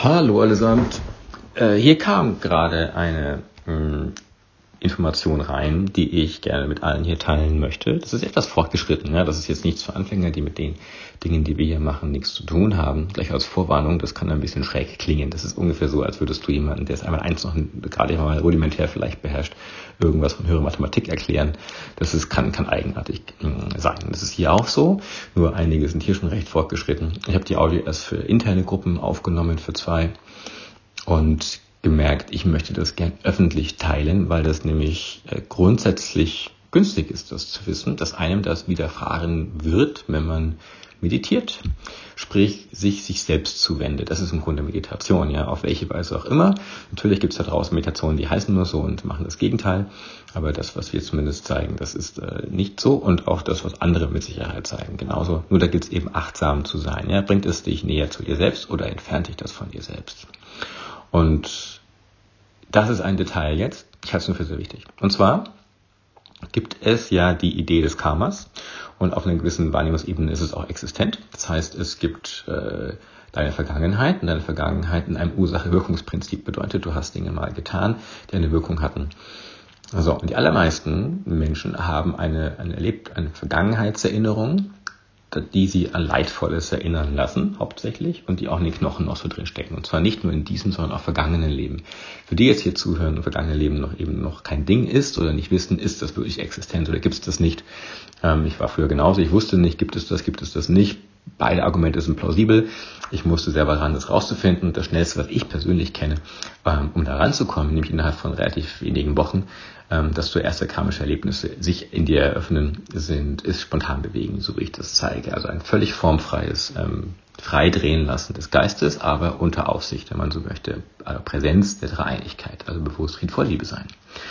Hallo allesamt. Hier kam gerade eine Information rein, die ich gerne mit allen hier teilen möchte. Das ist etwas fortgeschritten. Ja? Das ist jetzt nichts für Anfänger, die mit den Dingen, die wir hier machen, nichts zu tun haben. Gleich als Vorwarnung, das kann ein bisschen schräg klingen. Das ist ungefähr so, als würdest du jemanden, der es einmal eins noch gerade mal rudimentär vielleicht beherrscht, irgendwas von höherer Mathematik erklären. Kann eigenartig sein. Das ist hier auch so, nur einige sind hier schon recht fortgeschritten. Ich habe die Audio erst für interne Gruppen aufgenommen, für 2, und gemerkt, ich möchte das gern öffentlich teilen, weil das nämlich grundsätzlich günstig ist, das zu wissen, dass einem das widerfahren wird, wenn man meditiert, sprich sich selbst zuwendet. Das ist im Grunde Meditation, ja, auf welche Weise auch immer. Natürlich gibt es da draußen Meditationen, die heißen nur so und machen das Gegenteil, aber das, was wir zumindest zeigen, das ist nicht so, und auch das, was andere mit Sicherheit zeigen, genauso. Nur da gilt es eben achtsam zu sein. Ja? Bringt es dich näher zu dir selbst oder entfernt dich das von dir selbst? Und das ist ein Detail jetzt, ich halte es nur für sehr wichtig. Und zwar gibt es ja die Idee des Karmas, und auf einer gewissen Wahrnehmungsebene ist es auch existent. Das heißt, es gibt deine Vergangenheit, und deine Vergangenheit in einem Ursache-Wirkungsprinzip bedeutet, du hast Dinge mal getan, die eine Wirkung hatten. Also, und die allermeisten Menschen haben eine Vergangenheitserinnerung, die sie an Leidvolles erinnern lassen, hauptsächlich, und die auch in den Knochen noch so drin stecken. Und zwar nicht nur in diesem, sondern auch vergangenen Leben. Für die jetzt hier zuhören und vergangene Leben noch kein Ding ist oder nicht wissen, ist das wirklich existent oder gibt es das nicht. Ich war früher genauso, ich wusste nicht, gibt es das nicht. Beide Argumente sind plausibel. Ich musste selber ran, das rauszufinden. Das Schnellste, was ich persönlich kenne, um da ranzukommen, nämlich innerhalb von relativ wenigen Wochen, dass so erste karmische Erlebnisse sich in dir eröffnen, ist spontan bewegen, so wie ich das zeige. Also ein völlig formfreies Freidrehen lassen des Geistes, aber unter Aufsicht, wenn man so möchte, Präsenz der Dreieinigkeit, also bewusst friedvoll Liebe sein.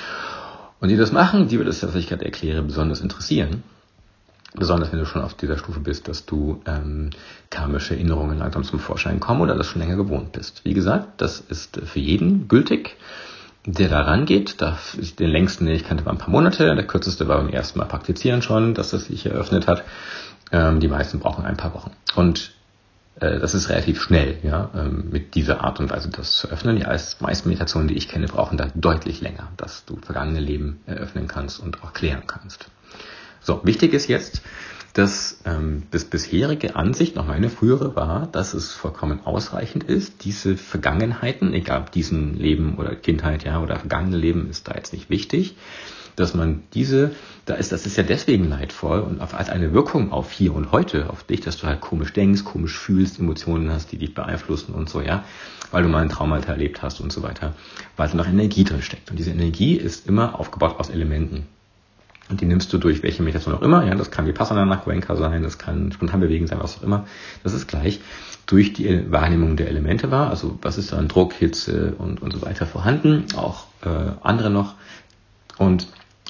Und die das machen, die wird es, was ich gerade erkläre, besonders interessieren. Besonders wenn du schon auf dieser Stufe bist, dass du karmische Erinnerungen langsam zum Vorschein kommen oder das schon länger gewohnt bist. Wie gesagt, das ist für jeden gültig, der da rangeht. Den längsten, den ich kannte, war ein paar Monate. Der kürzeste war beim ersten Mal praktizieren schon, dass das sich eröffnet hat. Die meisten brauchen ein paar Wochen. Und das ist relativ schnell, ja, mit dieser Art und Weise das zu öffnen. Die meisten Meditationen, die ich kenne, brauchen da deutlich länger, dass du vergangene Leben eröffnen kannst und auch klären kannst. So, wichtig ist jetzt, dass das bisherige Ansicht, noch meine frühere, war, dass es vollkommen ausreichend ist, diese Vergangenheiten, egal ob diesen Leben oder Kindheit, ja, oder vergangene Leben, ist da jetzt nicht wichtig, dass man das ist ja deswegen leidvoll und hat eine Wirkung auf hier und heute, auf dich, dass du halt komisch denkst, komisch fühlst, Emotionen hast, die dich beeinflussen und so, ja, weil du mal ein Trauma erlebt hast und so weiter, weil da noch Energie drin steckt. Und diese Energie ist immer aufgebaut aus Elementen. Und die nimmst du durch welche Meditation auch immer, ja, das kann Vipassana nach Goenka sein, das kann spontan bewegen sein, was auch immer, das ist gleich, durch die Wahrnehmung der Elemente war, also was ist da an Druck, Hitze und so weiter vorhanden, auch andere noch. Und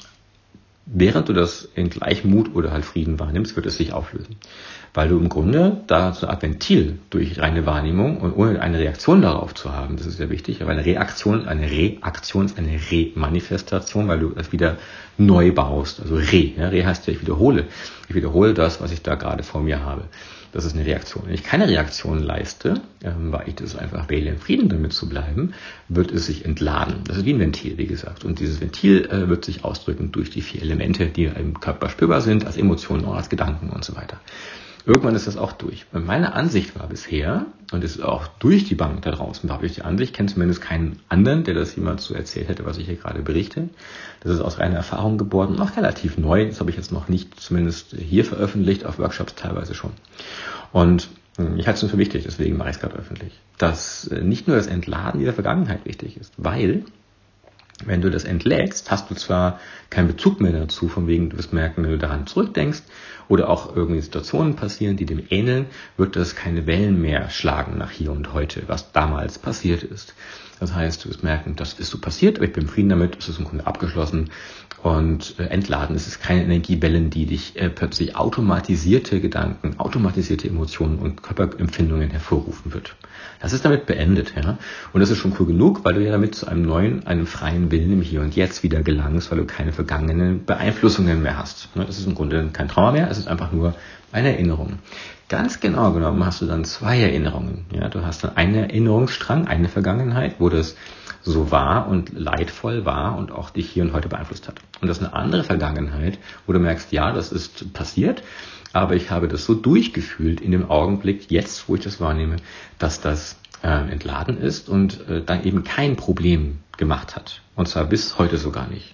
während du das in Gleichmut oder halt Frieden wahrnimmst, wird es sich auflösen. Weil du im Grunde da so eine Art Ventil durch reine Wahrnehmung und ohne eine Reaktion darauf zu haben, das ist sehr wichtig, aber eine Reaktion ist eine Remanifestation, weil du es wieder neu baust. Also Re heißt ja, ich wiederhole das, was ich da gerade vor mir habe. Das ist eine Reaktion. Wenn ich keine Reaktion leiste, weil ich das einfach wähle, in Frieden damit zu bleiben, wird es sich entladen. Das ist wie ein Ventil, wie gesagt. Und dieses Ventil wird sich ausdrücken durch die 4 Elemente, die im Körper spürbar sind, als Emotionen, als Gedanken und so weiter. Irgendwann ist das auch durch. Und meine Ansicht war bisher, und es ist auch durch die Bank da draußen, da habe ich die Ansicht, ich kenne zumindest keinen anderen, der das jemand so erzählt hätte, was ich hier gerade berichte. Das ist aus reiner Erfahrung geboren und auch relativ neu. Das habe ich jetzt noch nicht zumindest hier veröffentlicht, auf Workshops teilweise schon. Und ich halte es nur für wichtig, deswegen mache ich es gerade öffentlich, dass nicht nur das Entladen dieser Vergangenheit wichtig ist, weil wenn du das entlädst, hast du zwar keinen Bezug mehr dazu, von wegen du wirst merken, wenn du daran zurückdenkst oder auch irgendwie Situationen passieren, die dem ähneln, wird das keine Wellen mehr schlagen nach hier und heute, was damals passiert ist. Das heißt, du wirst merken, das ist so passiert, aber ich bin im Frieden damit, es ist im Grunde abgeschlossen und entladen. Es ist keine Energiewellen, die dich plötzlich automatisierte Gedanken, automatisierte Emotionen und Körperempfindungen hervorrufen wird. Das ist damit beendet, ja. Und das ist schon cool genug, weil du ja damit zu einem freien Willen im Hier und Jetzt wieder gelangst, weil du keine vergangenen Beeinflussungen mehr hast. Das ist im Grunde kein Trauma mehr, es ist einfach nur eine Erinnerung. Ganz genau genommen hast du dann 2 Erinnerungen. Ja, du hast dann einen Erinnerungsstrang, eine Vergangenheit, wo das so war und leidvoll war und auch dich hier und heute beeinflusst hat. Und das ist eine andere Vergangenheit, wo du merkst, ja, das ist passiert, aber ich habe das so durchgefühlt in dem Augenblick, jetzt, wo ich das wahrnehme, dass das entladen ist und dann eben kein Problem gemacht hat. Und zwar bis heute sogar nicht.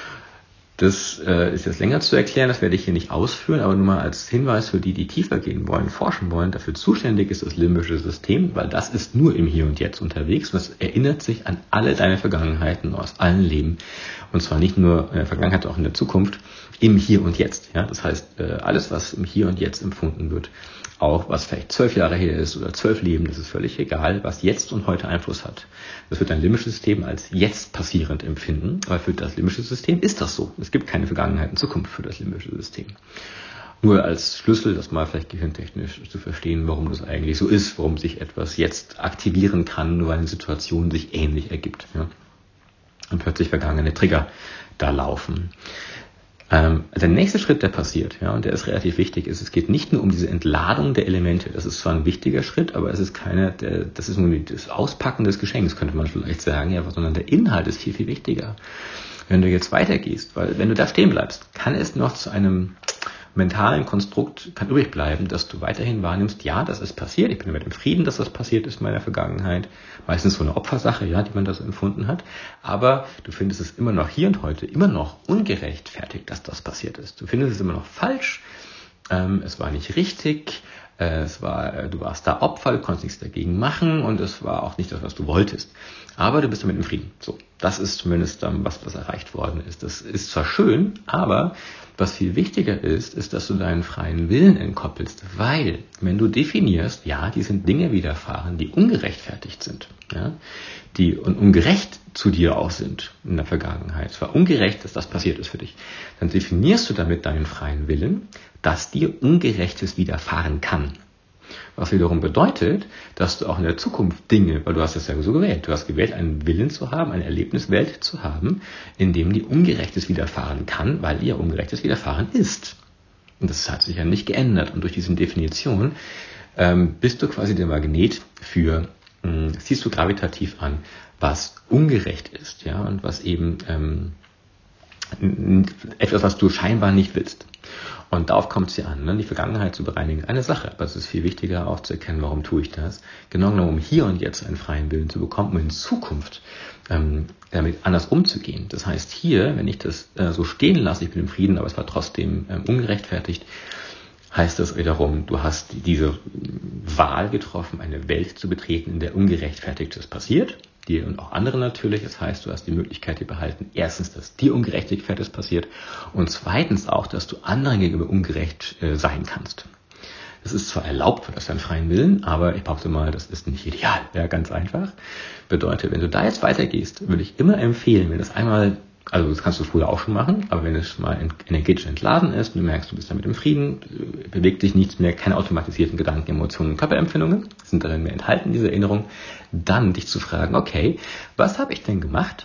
Das ist jetzt länger zu erklären, das werde ich hier nicht ausführen, aber nur mal als Hinweis für die, die tiefer gehen wollen, forschen wollen. Dafür zuständig ist das limbische System, weil das ist nur im Hier und Jetzt unterwegs und das erinnert sich an alle deine Vergangenheiten aus allen Leben. Und zwar nicht nur in der Vergangenheit, auch in der Zukunft, im Hier und Jetzt. Ja? Das heißt, alles, was im Hier und Jetzt empfunden wird, auch was vielleicht 12 Jahre her ist oder 12 Leben, das ist völlig egal, was jetzt und heute Einfluss hat. Das wird dein limbisches System als jetzt passierend empfinden, weil für das limbische System ist das so. Es gibt keine Vergangenheit und Zukunft für das limbische System. Nur als Schlüssel, das mal vielleicht gehirntechnisch zu verstehen, warum das eigentlich so ist, warum sich etwas jetzt aktivieren kann, nur weil eine Situation sich ähnlich ergibt. Ja? Und plötzlich vergangene Trigger da laufen. Der nächste Schritt, der passiert, ja, und der ist relativ wichtig, ist, es geht nicht nur um diese Entladung der Elemente. Das ist zwar ein wichtiger Schritt, aber es ist das ist nur das Auspacken des Geschenks, könnte man vielleicht sagen, ja, sondern der Inhalt ist viel, viel wichtiger. Wenn du jetzt weitergehst, weil wenn du da stehen bleibst, kann es noch zu einem mentalen Konstrukt kann übrig bleiben, dass du weiterhin wahrnimmst, ja, das ist passiert, ich bin damit im Frieden, dass das passiert ist in meiner Vergangenheit, meistens so eine Opfersache, ja, die man das empfunden hat, aber du findest es immer noch hier und heute immer noch ungerechtfertigt, dass das passiert ist. Du findest es immer noch falsch, es war nicht richtig, du warst da Opfer, du konntest nichts dagegen machen und es war auch nicht das, was du wolltest. Aber du bist damit im Frieden. So, das ist zumindest was erreicht worden ist. Das ist zwar schön, aber was viel wichtiger ist, dass du deinen freien Willen entkoppelst, weil, wenn du definierst, ja, die sind Dinge widerfahren, die ungerechtfertigt sind, ja, die ungerecht zu dir auch sind in der Vergangenheit. Es war ungerecht, dass das passiert ist für dich. Dann definierst du damit deinen freien Willen, dass dir Ungerechtes widerfahren kann. Was wiederum bedeutet, dass du auch in der Zukunft Dinge, weil du hast es ja so gewählt, du hast gewählt, einen Willen zu haben, eine Erlebniswelt zu haben, in dem dir Ungerechtes widerfahren kann, weil dir Ungerechtes widerfahren ist. Und das hat sich ja nicht geändert. Und durch diese Definition bist du quasi der Magnet für, ziehst du gravitativ an, was ungerecht ist, ja, und was eben etwas, was du scheinbar nicht willst. Und darauf kommt es ja an, ne? Die Vergangenheit zu bereinigen, eine Sache. Aber es ist viel wichtiger auch zu erkennen, warum tue ich das. Genau genommen, um hier und jetzt einen freien Willen zu bekommen, um in Zukunft damit anders umzugehen. Das heißt hier, wenn ich das so stehen lasse, ich bin im Frieden, aber es war trotzdem ungerechtfertigt, heißt das wiederum, du hast diese Wahl getroffen, eine Welt zu betreten, in der Ungerechtfertigtes passiert. Dir und auch anderen natürlich. Das heißt, du hast die Möglichkeit, dir behalten, erstens, dass dir Ungerechtfertiges passiert und zweitens auch, dass du anderen gegenüber ungerecht sein kannst. Das ist zwar erlaubt, für das deinen freien Willen, aber ich behaupte mal, das ist nicht ideal. Ja, ganz einfach. Bedeutet, wenn du da jetzt weitergehst, würde ich immer empfehlen, wenn das einmal, also das kannst du früher auch schon machen, aber wenn es mal energetisch entladen ist und du merkst, du bist damit im Frieden, bewegt dich nichts mehr, keine automatisierten Gedanken, Emotionen, Körperempfindungen, sind darin mehr enthalten, diese Erinnerung, dann dich zu fragen, okay, was habe ich denn gemacht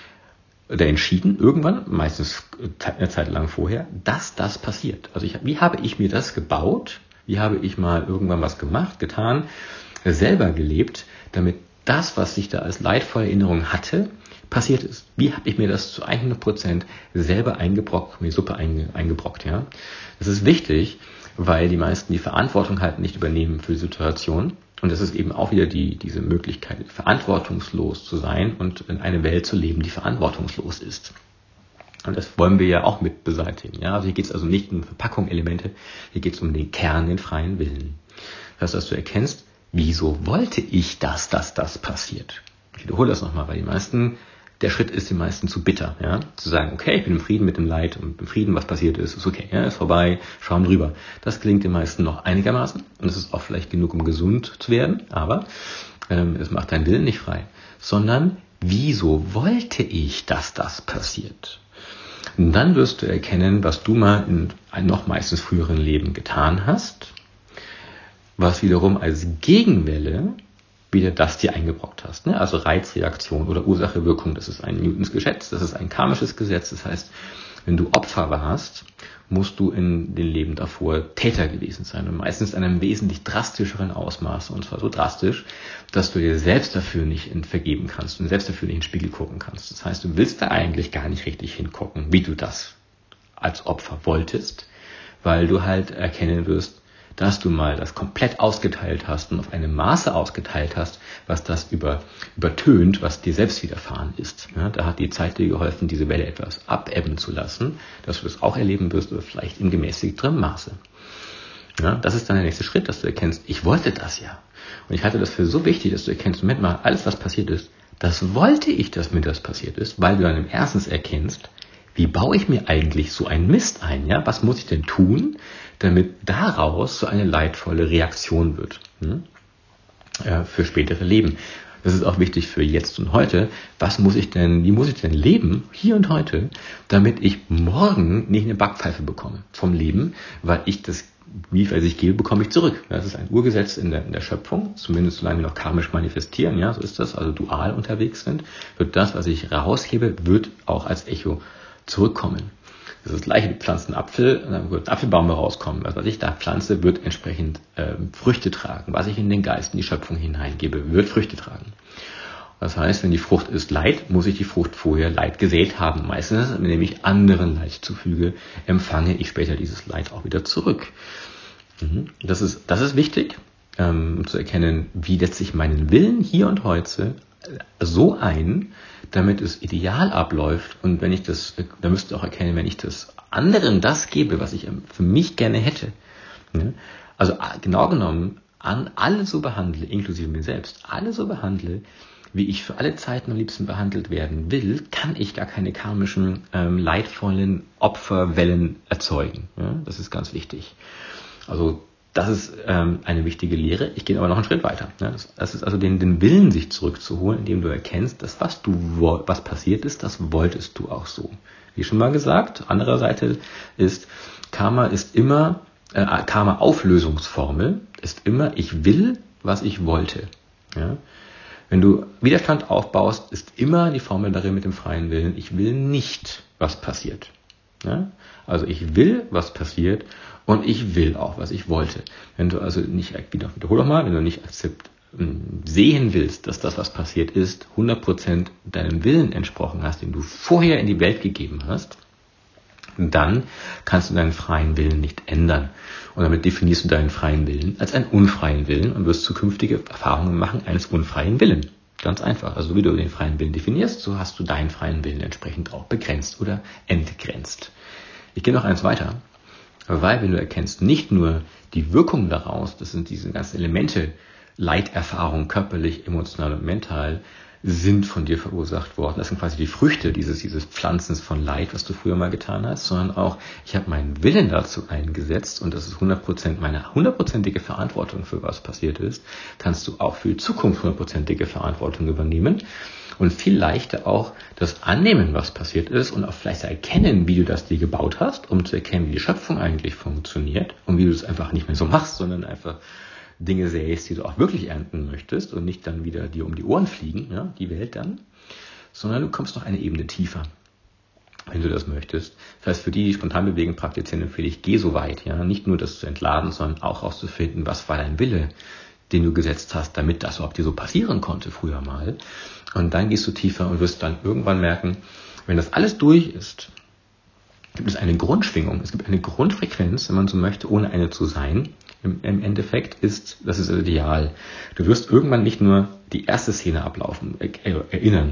oder entschieden, irgendwann, meistens eine Zeit lang vorher, dass das passiert. Also wie habe ich mir das gebaut, wie habe ich mal irgendwann was gemacht, getan, selber gelebt, damit das, was ich da als leidvolle Erinnerung hatte, passiert ist. Wie habe ich mir das zu 100% selber eingebrockt, mir Suppe eingebrockt, ja? Das ist wichtig, weil die meisten die Verantwortung halt nicht übernehmen für die Situation. Und das ist eben auch wieder diese Möglichkeit, verantwortungslos zu sein und in eine Welt zu leben, die verantwortungslos ist. Und das wollen wir ja auch mit beseitigen. Ja? Also hier geht es also nicht um Verpackung, Elemente, hier geht es um den Kern, den freien Willen. Das heißt, dass du erkennst, wieso wollte ich, dass das passiert? Ich wiederhole das nochmal, weil der Schritt ist den meisten zu bitter, ja, zu sagen, okay, ich bin im Frieden mit dem Leid und im Frieden, was passiert ist okay, ja, ist vorbei, schauen drüber. Das gelingt den meisten noch einigermaßen und es ist auch vielleicht genug, um gesund zu werden, aber es macht deinen Willen nicht frei, sondern wieso wollte ich, dass das passiert? Und dann wirst du erkennen, was du mal in einem noch meistens früheren Leben getan hast, was wiederum als Gegenwelle wieder das dir eingebrockt hast. Ne? Also Reizreaktion oder Ursache-Wirkung, das ist ein Newtons Gesetz, das ist ein karmisches Gesetz. Das heißt, Wenn du Opfer warst, musst du in den Leben davor Täter gewesen sein und meistens in einem wesentlich drastischeren Ausmaß, und zwar so drastisch, dass du dir selbst dafür nicht vergeben kannst und selbst dafür nicht in den Spiegel gucken kannst. Das heißt, du willst da eigentlich gar nicht richtig hingucken, wie du das als Opfer wolltest, weil du halt erkennen wirst, dass du mal das komplett ausgeteilt hast und auf eine Maße ausgeteilt hast, was das übertönt, was dir selbst widerfahren ist. Ja, da hat die Zeit dir geholfen, diese Welle etwas abebben zu lassen, dass du das auch erleben wirst, oder vielleicht in gemäßigterem Maße. Ja, das ist dann der nächste Schritt, dass du erkennst, ich wollte das ja. Und ich halte das für so wichtig, dass du erkennst, Moment mal, alles was passiert ist, das wollte ich, dass mir das passiert ist, weil du dann im Erstens erkennst, wie baue ich mir eigentlich so einen Mist ein? Ja? Was muss ich denn tun, damit daraus so eine leidvolle Reaktion wird für spätere Leben? Das ist auch wichtig für jetzt und heute. Wie muss ich denn leben, hier und heute, damit ich morgen nicht eine Backpfeife bekomme vom Leben, weil ich was ich gebe, bekomme ich zurück. Das ist ein Urgesetz in der Schöpfung, zumindest solange wir noch karmisch manifestieren, ja, so ist das, also dual unterwegs sind, wird das, was ich raushebe, wird auch als Echo zurückkommen. Das ist das gleiche, du pflanzt einen Apfel, und dann wird ein Apfelbaum rauskommen. Was ich da pflanze, wird entsprechend Früchte tragen. Was ich in den Geist, in die Schöpfung hineingebe, wird Früchte tragen. Das heißt, wenn die Frucht ist Leid, muss ich die Frucht vorher Leid gesät haben. Meistens, indem ich anderen Leid zufüge, empfange ich später dieses Leid auch wieder zurück. Das ist wichtig, um zu erkennen, wie setze ich meinen Willen hier und heute so ein, damit es ideal abläuft. Und wenn ich da müsst ihr auch erkennen, wenn ich das anderen das gebe, was ich für mich gerne hätte. Also genau genommen, alle so behandle, inklusive mir selbst, alle so behandle, wie ich für alle Zeiten am liebsten behandelt werden will, kann ich gar keine karmischen, leidvollen Opferwellen erzeugen. Ja? Das ist ganz wichtig. Also das ist eine wichtige Lehre. Ich gehe aber noch einen Schritt weiter. Ja? Das ist also den Willen, sich zurückzuholen, indem du erkennst, dass was passiert ist, das wolltest du auch so. Wie schon mal gesagt, andere Seite ist, Karma Auflösungsformel ist immer, ich will, was ich wollte. Ja? Wenn du Widerstand aufbaust, ist immer die Formel darin mit dem freien Willen, ich will nicht, was passiert. Ja? Also ich will, was passiert, und ich will auch, was ich wollte. Wenn du also nicht, wiederhol doch mal, wenn du nicht sehen willst, dass das, was passiert ist, 100% deinem Willen entsprochen hast, den du vorher in die Welt gegeben hast, dann kannst du deinen freien Willen nicht ändern. Und damit definierst du deinen freien Willen als einen unfreien Willen und wirst zukünftige Erfahrungen machen eines unfreien Willen. Ganz einfach. Also wie du den freien Willen definierst, so hast du deinen freien Willen entsprechend auch begrenzt oder entgrenzt. Ich gehe noch eins weiter, weil wenn du erkennst, nicht nur die Wirkung daraus, das sind diese ganzen Elemente, Leiterfahrung, körperlich, emotional und mental, sind von dir verursacht worden. Das sind quasi die Früchte dieses Pflanzens von Leid, was du früher mal getan hast, sondern auch, ich habe meinen Willen dazu eingesetzt und das ist 100% meine 100%ige Verantwortung für was passiert ist, kannst du auch für die Zukunft 100%ige Verantwortung übernehmen und viel leichter auch das annehmen, was passiert ist und auch vielleicht erkennen, wie du das dir gebaut hast, um zu erkennen, wie die Schöpfung eigentlich funktioniert und wie du es einfach nicht mehr so machst, sondern einfach Dinge sähst, die du auch wirklich ernten möchtest und nicht dann wieder dir um die Ohren fliegen, ja, die Welt dann, sondern du kommst noch eine Ebene tiefer, wenn du das möchtest. Das heißt, für die spontan bewegen praktizieren, empfehle ich, geh so weit, ja, nicht nur das zu entladen, sondern auch herauszufinden, was war dein Wille, den du gesetzt hast, damit das überhaupt dir so passieren konnte früher mal. Und dann gehst du tiefer und wirst dann irgendwann merken, wenn das alles durch ist, gibt es eine Grundschwingung, es gibt eine Grundfrequenz, wenn man so möchte, ohne eine zu sein. Im Endeffekt das ist ideal. Du wirst irgendwann nicht nur die erste Szene erinnern,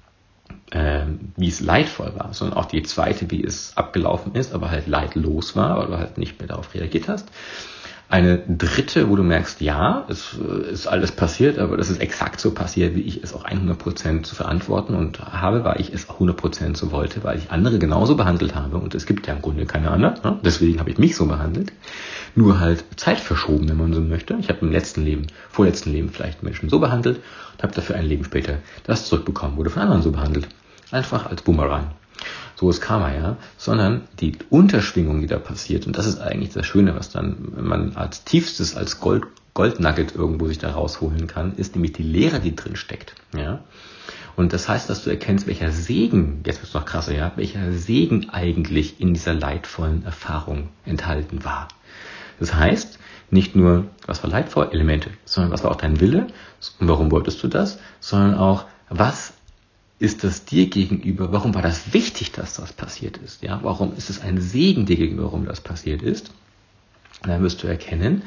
wie es leidvoll war, sondern auch die zweite, wie es abgelaufen ist, aber halt leidlos war, weil du halt nicht mehr darauf reagiert hast. Eine dritte, wo du merkst, ja, es ist alles passiert, aber das ist exakt so passiert, wie ich es auch 100% zu verantworten und habe, weil ich es auch 100% so wollte, weil ich andere genauso behandelt habe und es gibt ja im Grunde keine anderen, ne? Deswegen habe ich mich so behandelt, nur halt zeitverschoben, wenn man so möchte. Ich habe im vorletzten Leben vielleicht Menschen so behandelt und habe dafür ein Leben später das zurückbekommen, wurde von anderen so behandelt. Einfach als Boomerang. So ist Karma, ja, sondern die Unterschwingung, die da passiert, und das ist eigentlich das Schöne, was dann man als tiefstes, als Goldnugget irgendwo sich da rausholen kann, ist nämlich die Lehre, die drin steckt, ja. Und das heißt, dass du erkennst, welcher Segen, jetzt wird es noch krasser, ja, welcher Segen eigentlich in dieser leidvollen Erfahrung enthalten war. Das heißt, nicht nur, was war leidvoll, Elemente, sondern was war auch dein Wille und warum wolltest du das, sondern auch, was ist das dir gegenüber, warum war das wichtig, dass das passiert ist, ja, warum ist es ein Segen dir gegenüber, warum das passiert ist. Und dann wirst du erkennen,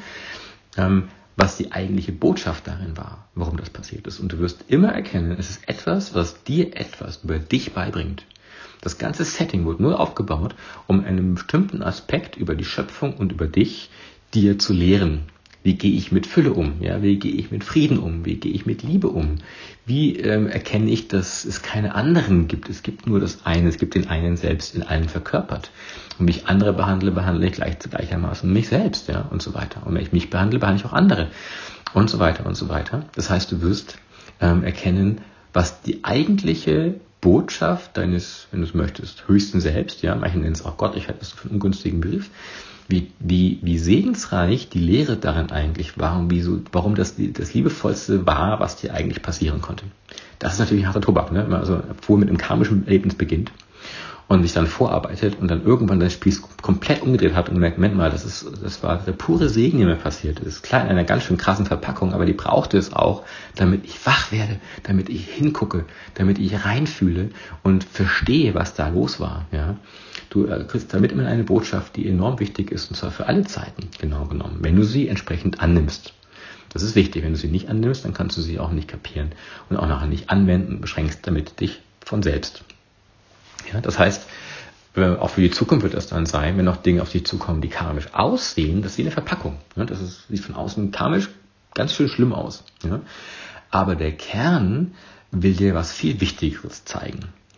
was die eigentliche Botschaft darin war, warum das passiert ist. Und du wirst immer erkennen, es ist etwas, was dir etwas über dich beibringt. Das ganze Setting wurde nur aufgebaut, um einen bestimmten Aspekt über die Schöpfung und über dich dir zu lehren. Wie gehe ich mit Fülle um? Ja, wie gehe ich mit Frieden um? Wie gehe ich mit Liebe um? Wie erkenne ich, dass es keine anderen gibt? Es gibt nur das eine, es gibt den einen selbst in allen verkörpert. Und wie ich andere behandle, behandle ich gleichermaßen mich selbst, ja, und so weiter. Und wenn ich mich behandle, behandle ich auch andere. Und so weiter und so weiter. Das heißt, du wirst erkennen, was die eigentliche Botschaft deines, wenn du es möchtest, höchsten Selbst, ja, manche nennen es auch Gott, ich halte das für einen ungünstigen Begriff, wie segensreich die Lehre darin eigentlich war und warum das Liebevollste war, was dir eigentlich passieren konnte. Das ist natürlich harter Tobak, ne? Also, obwohl mit einem karmischen Erlebnis beginnt und sich dann vorarbeitet und dann irgendwann das Spiel komplett umgedreht hat und merkt, Moment mal, das war der pure Segen, der mir passiert ist. Klar, in einer ganz schön krassen Verpackung, aber die brauchte es auch, damit ich wach werde, damit ich hingucke, damit ich reinfühle und verstehe, was da los war, ja. Du kriegst damit immer eine Botschaft, die enorm wichtig ist, und zwar für alle Zeiten, genau genommen, wenn du sie entsprechend annimmst. Das ist wichtig. Wenn du sie nicht annimmst, dann kannst du sie auch nicht kapieren und auch nachher nicht anwenden, beschränkst damit dich von selbst. Ja, das heißt, auch für die Zukunft wird das dann sein, wenn noch Dinge auf dich zukommen, die karmisch aussehen, das ist wie eine Verpackung. Ja, sieht von außen karmisch ganz schön schlimm aus. Ja. Aber der Kern will dir was viel Wichtigeres zeigen.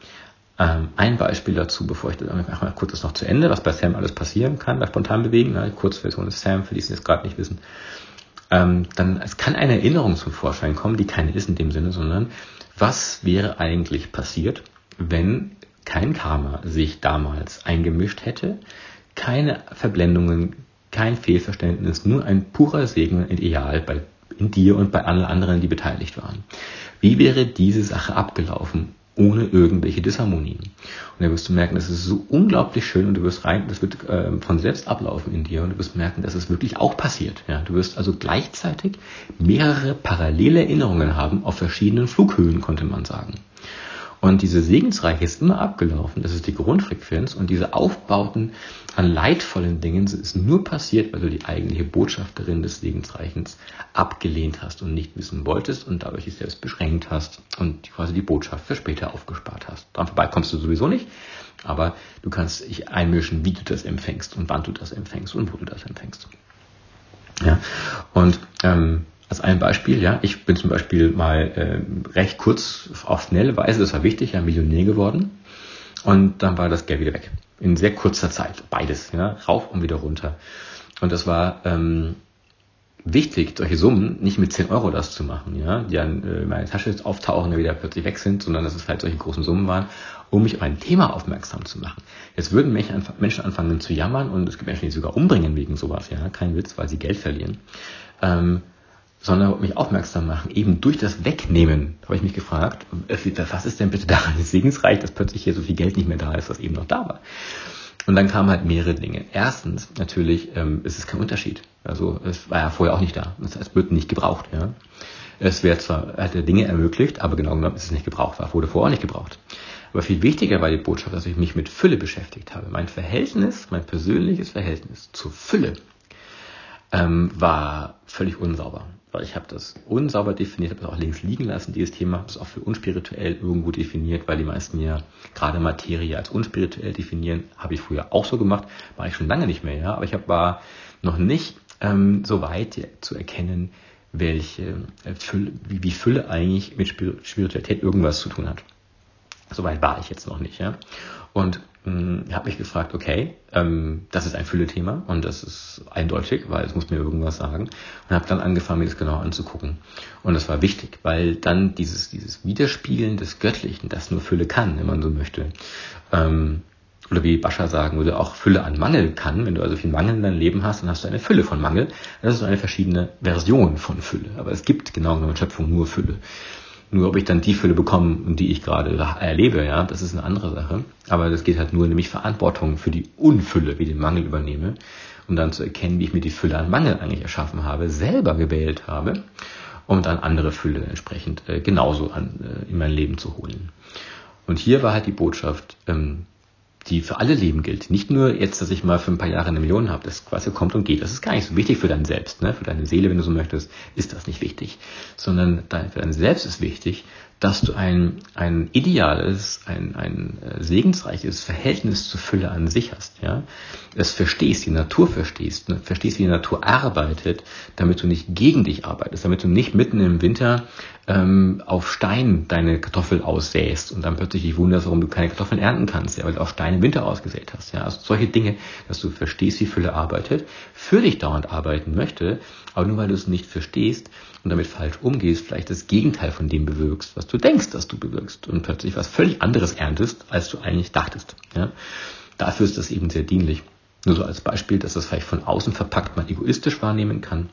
Ein Beispiel dazu, bevor ich mal kurz das noch zu Ende, was bei Sam alles passieren kann, bei Spontanbewegen, Kurzversion ist Sam, für die es jetzt gerade nicht wissen. Dann es kann eine Erinnerung zum Vorschein kommen, die keine ist in dem Sinne, sondern was wäre eigentlich passiert, wenn kein Karma sich damals eingemischt hätte, keine Verblendungen, kein Fehlverständnis, nur ein purer Segen und Ideal in dir und bei allen anderen, die beteiligt waren. Wie wäre diese Sache abgelaufen, ohne irgendwelche Disharmonien? Und dann wirst du merken, das ist so unglaublich schön und das wird von selbst ablaufen in dir und du wirst merken, dass es wirklich auch passiert. Ja, du wirst also gleichzeitig mehrere parallele Erinnerungen haben auf verschiedenen Flughöhen, konnte man sagen. Und diese Segensreiche ist immer abgelaufen, das ist die Grundfrequenz und diese Aufbauten an leidvollen Dingen ist nur passiert, weil du die eigentliche Botschafterin des Segensreichens abgelehnt hast und nicht wissen wolltest und dadurch dich selbst beschränkt hast und quasi die Botschaft für später aufgespart hast. Daran vorbei kommst du sowieso nicht, aber du kannst dich einmischen, wie du das empfängst und wann du das empfängst und wo du das empfängst. Ja, und als ein Beispiel, ja, ich bin zum Beispiel mal recht kurz auf schnelle Weise, das war wichtig, ja, Millionär geworden und dann war das Geld wieder weg. In sehr kurzer Zeit, beides, ja, rauf und wieder runter. Und das war wichtig, solche Summen nicht mit 10 Euro das zu machen, ja, die dann in meiner Tasche jetzt auftauchen und wieder plötzlich weg sind, sondern dass es halt solche großen Summen waren, um mich auf ein Thema aufmerksam zu machen. Jetzt würden Menschen anfangen zu jammern und es gibt Menschen, die sogar umbringen wegen sowas, ja, kein Witz, weil sie Geld verlieren. Sondern mich aufmerksam machen, eben durch das Wegnehmen, habe ich mich gefragt, was ist denn bitte daran segensreich, dass plötzlich hier so viel Geld nicht mehr da ist, was eben noch da war. Und dann kamen halt mehrere Dinge. Erstens, natürlich, ist es kein Unterschied. Also es war ja vorher auch nicht da. Es wird nicht gebraucht. Ja. Es wird zwar, hat Dinge ermöglicht, aber genau genommen ist es nicht gebraucht. Wurde vorher auch nicht gebraucht. Aber viel wichtiger war die Botschaft, dass ich mich mit Fülle beschäftigt habe. Mein persönliches Verhältnis zur Fülle war völlig unsauber. Weil ich habe das unsauber definiert, habe das auch links liegen lassen, dieses Thema, habe es auch für unspirituell irgendwo definiert, weil die meisten ja gerade Materie als unspirituell definieren, habe ich früher auch so gemacht, war ich schon lange nicht mehr, ja, aber ich war noch nicht so weit zu erkennen, wie Fülle eigentlich mit Spiritualität irgendwas zu tun hat. Soweit war ich jetzt noch nicht, ja. Und habe mich gefragt, okay, das ist ein Fülle-Thema und das ist eindeutig, weil es muss mir irgendwas sagen. Und habe dann angefangen, mir das genau anzugucken. Und das war wichtig, weil dann dieses Widerspiegeln des Göttlichen, das nur Fülle kann, wenn man so möchte, oder wie Bascha sagen würde, auch Fülle an Mangel kann. Wenn du also viel Mangel in deinem Leben hast, dann hast du eine Fülle von Mangel. Das ist eine verschiedene Version von Fülle. Aber es gibt genau in der Schöpfung nur Fülle. Nur ob ich dann die Fülle bekomme, die ich gerade erlebe, ja, das ist eine andere Sache. Aber das geht halt nur, indem ich Verantwortung für die Unfülle, wie den Mangel übernehme, um dann zu erkennen, wie ich mir die Fülle an Mangel eigentlich erschaffen habe, selber gewählt habe, um dann andere Fülle entsprechend genauso in mein Leben zu holen. Und hier war halt die Botschaft, die für alle Leben gilt. Nicht nur jetzt, dass ich mal für ein paar Jahre eine Million habe, das quasi kommt und geht. Das ist gar nicht so wichtig für dein Selbst, ne? Für deine Seele, wenn du so möchtest, ist das nicht wichtig. Sondern für dein Selbst ist wichtig, dass du ein ideales, ein segensreiches Verhältnis zur Fülle an sich hast. Ja? Es verstehst, die Natur verstehst, ne? Verstehst, wie die Natur arbeitet, damit du nicht gegen dich arbeitest, damit du nicht mitten im Winter auf Stein deine Kartoffel aussäst und dann plötzlich dich wunderst, warum du keine Kartoffeln ernten kannst, ja, weil du auf Stein im Winter ausgesät hast. Ja? Also solche Dinge, dass du verstehst, wie Fülle arbeitet, für dich dauernd arbeiten möchte, aber nur weil du es nicht verstehst und damit falsch umgehst, vielleicht das Gegenteil von dem bewirkst, was du denkst, dass du bewirkst und plötzlich was völlig anderes erntest, als du eigentlich dachtest. Ja? Dafür ist das eben sehr dienlich. Nur so als Beispiel, dass das vielleicht von außen verpackt man egoistisch wahrnehmen kann.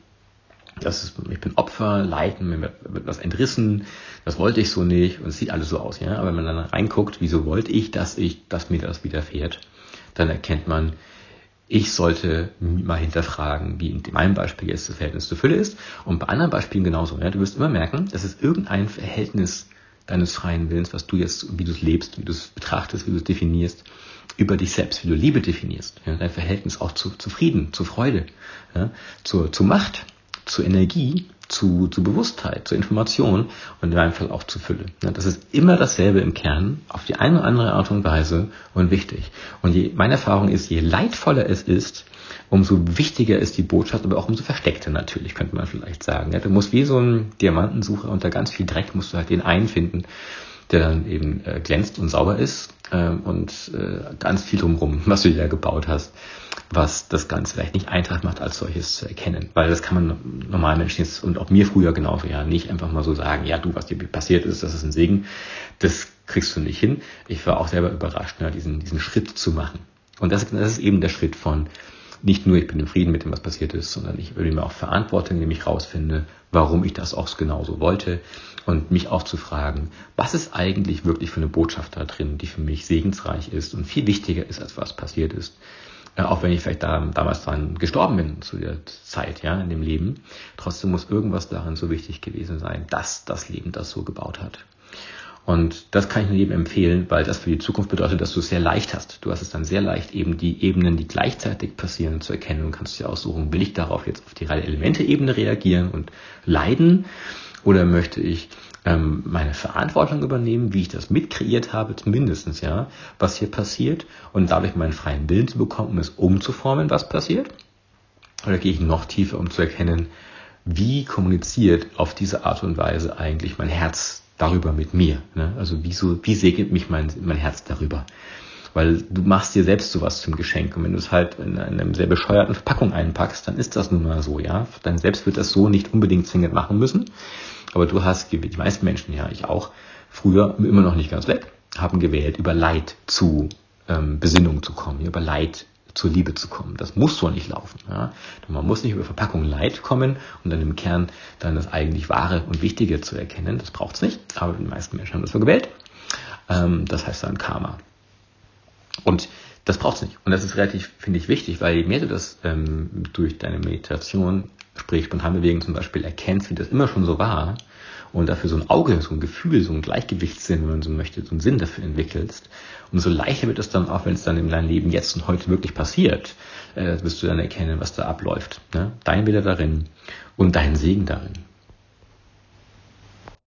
Ich bin Opfer, Leiden, mir wird was entrissen, das wollte ich so nicht und es sieht alles so aus. Ja? Aber wenn man dann reinguckt, wieso wollte ich, dass mir das widerfährt, dann erkennt man, ich sollte mal hinterfragen, wie in meinem Beispiel jetzt das Verhältnis zur Fülle ist und bei anderen Beispielen genauso. Ja? Du wirst immer merken, dass es irgendein Verhältnis deines freien Willens, was du jetzt, wie du es lebst, wie du es betrachtest, wie du es definierst, über dich selbst, wie du Liebe definierst. Ja? Dein Verhältnis auch zu Frieden, zu Freude, ja? zu Macht, zur Energie, zu Bewusstheit, zur Information und in meinem Fall auch zur Fülle. Ja, das ist immer dasselbe im Kern, auf die eine oder andere Art und Weise und wichtig. Und meine Erfahrung ist, je leidvoller es ist, umso wichtiger ist die Botschaft, aber auch umso versteckter natürlich, könnte man vielleicht sagen. Ja, du musst wie so ein Diamantensucher unter ganz viel Dreck, musst du halt den einen finden, der dann eben glänzt und sauber ist und ganz viel drumherum, was du dir da gebaut hast, was das Ganze vielleicht nicht einfach macht, als solches zu erkennen. Weil das kann man normalen Menschen jetzt und auch mir früher genauso ja nicht einfach mal so sagen, ja du, was dir passiert ist, das ist ein Segen, das kriegst du nicht hin. Ich war auch selber überrascht, ne, diesen Schritt zu machen. Und das ist eben der Schritt von nicht nur, ich bin im Frieden mit dem, was passiert ist, sondern ich übernehme auch Verantwortung, indem ich rausfinde, warum ich das auch genauso wollte und mich auch zu fragen, was ist eigentlich wirklich für eine Botschaft da drin, die für mich segensreich ist und viel wichtiger ist, als was passiert ist. Auch wenn ich vielleicht damals dran gestorben bin zu der Zeit, ja, in dem Leben. Trotzdem muss irgendwas daran so wichtig gewesen sein, dass das Leben das so gebaut hat. Und das kann ich nur jedem empfehlen, weil das für die Zukunft bedeutet, dass du es sehr leicht hast. Du hast es dann sehr leicht, eben die Ebenen, die gleichzeitig passieren, zu erkennen und kannst dir aussuchen, will ich darauf jetzt auf die reine Elemente-Ebene reagieren und leiden oder möchte ich meine Verantwortung übernehmen, wie ich das mitkreiert habe, mindestens, ja, was hier passiert und dadurch meinen freien Willen zu bekommen, um es umzuformen, was passiert? Oder gehe ich noch tiefer, um zu erkennen, wie kommuniziert auf diese Art und Weise eigentlich mein Herz darüber mit mir? Ne? Also wie segnet mich mein Herz darüber? Weil du machst dir selbst sowas zum Geschenk und wenn du es halt in einer sehr bescheuerten Verpackung einpackst, dann ist das nun mal so, ja. Dein Selbst wird das so nicht unbedingt zwingend machen müssen, aber du hast, wie die meisten Menschen, ja, ich auch, früher immer noch nicht ganz weg, haben gewählt, über Leid zu Besinnung zu kommen, über Leid zur Liebe zu kommen. Das muss so nicht laufen. Ja? Man muss nicht über Verpackung Leid kommen und dann im Kern dann das eigentlich Wahre und Wichtige zu erkennen. Das braucht es nicht, aber die meisten Menschen haben das so gewählt. Das heißt dann Karma. Und das braucht es nicht. Und das ist relativ, finde ich, wichtig, weil je mehr du das durch deine Meditation, sprich Spontanbewegung zum Beispiel, erkennst, wie das immer schon so war und dafür so ein Auge, so ein Gefühl, so ein Gleichgewichtssinn, wenn man so möchte, so einen Sinn dafür entwickelst, umso leichter wird es dann auch, wenn es dann in deinem Leben jetzt und heute wirklich passiert, wirst du dann erkennen, was da abläuft. Ne? Dein Wille darin und dein Segen darin.